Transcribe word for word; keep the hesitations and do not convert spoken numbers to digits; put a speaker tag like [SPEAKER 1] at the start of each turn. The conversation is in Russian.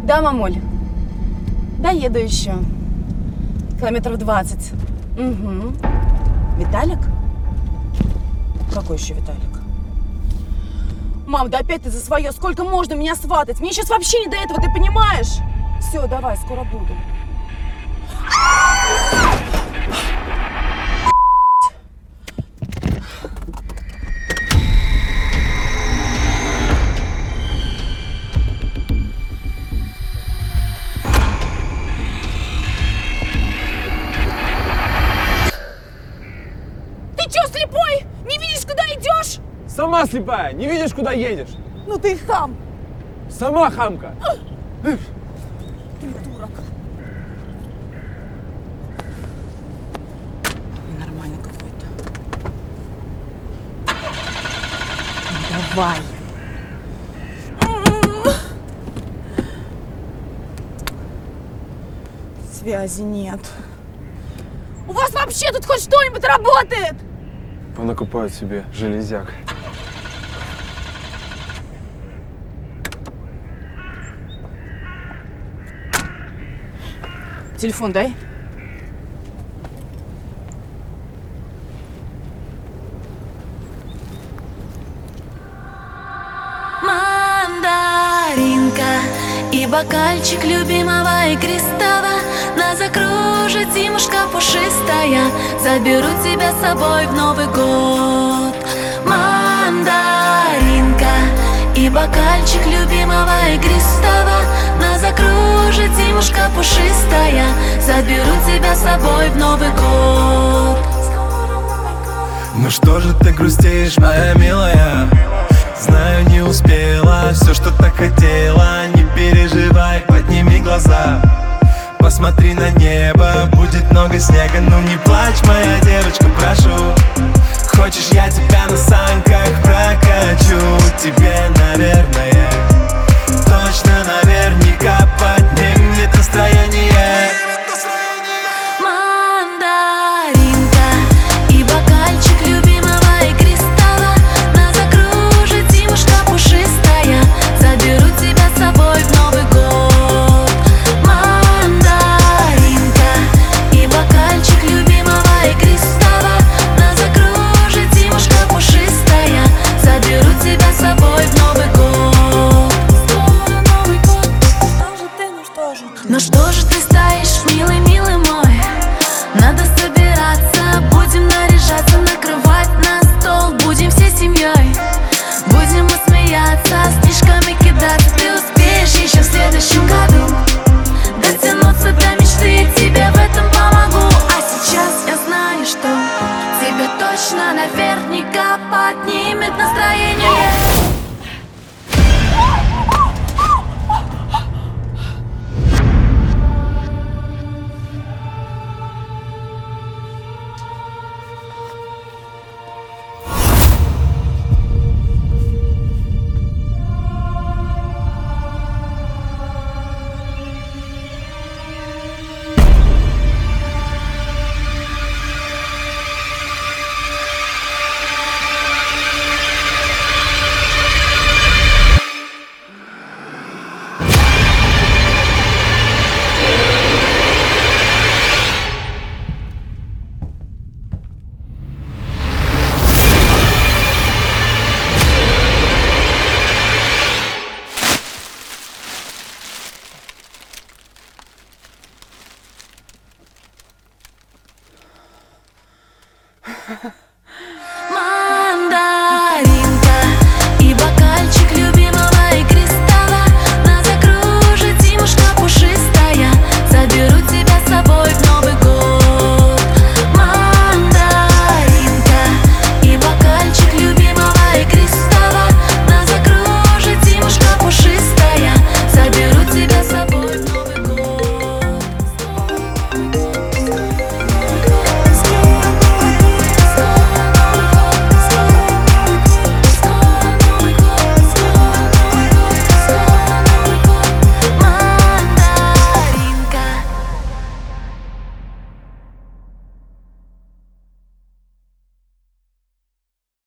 [SPEAKER 1] Да, мамуль. Да, еду еще. Километров двадцать. Угу. Виталик? Какой еще Виталик? Мам, да опять ты за свое. Сколько можно меня сватать? Мне сейчас вообще не до этого, ты понимаешь? Все, давай, скоро буду. Ты чё, слепой? Не видишь, куда идешь?
[SPEAKER 2] Сама слепая, не видишь, куда едешь?
[SPEAKER 1] Ну ты хам.
[SPEAKER 2] Сама хамка.
[SPEAKER 1] Придурок. Ненормальный какой-то. Ну, давай. Связи нет. У вас вообще тут хоть что-нибудь работает?
[SPEAKER 2] Понакупают себе железяк.
[SPEAKER 1] Телефон дай.
[SPEAKER 3] Мандаринка и бокальчик любимого игристого нас закружит зимушка пушистая. Заберу тебя с собой в Новый год. Мандаринка и бокальчик любимого игристого нас закружит зимушка пушистая. Заберу тебя с собой в Новый год.
[SPEAKER 4] Ну что же ты грустишь, моя милая? Знаю, не успела все, что так хотела. Не переживай, подними глаза, посмотри на небо, будет много снега. Ну не плачь, моя девочка, прошу. Хочешь, я тебя на санках прокачу? Тебе, наверное, точно наверняка поднимет настроение.
[SPEAKER 3] Мандаринка и бокальчик любимого игристого нас закружит зимушка пушистая. Заберу тебя с собой в Новый год. Мандаринка и бокальчик любимого игристого нас закружит зимушка пушистая. Заберу тебя с собой в Новый год. Ну что же ты стоишь, милый, милый мой? Надо собираться, будем наряжаться, накрывать на стол. Будем всей семьей, будем мы смеяться, снежками кидаться. Ты успеешь еще в следующем году дотянуться до мечты, я тебе в этом помогу. А сейчас я знаю, что тебе точно наверняка поднимет настроение.
[SPEAKER 1] Ha ha.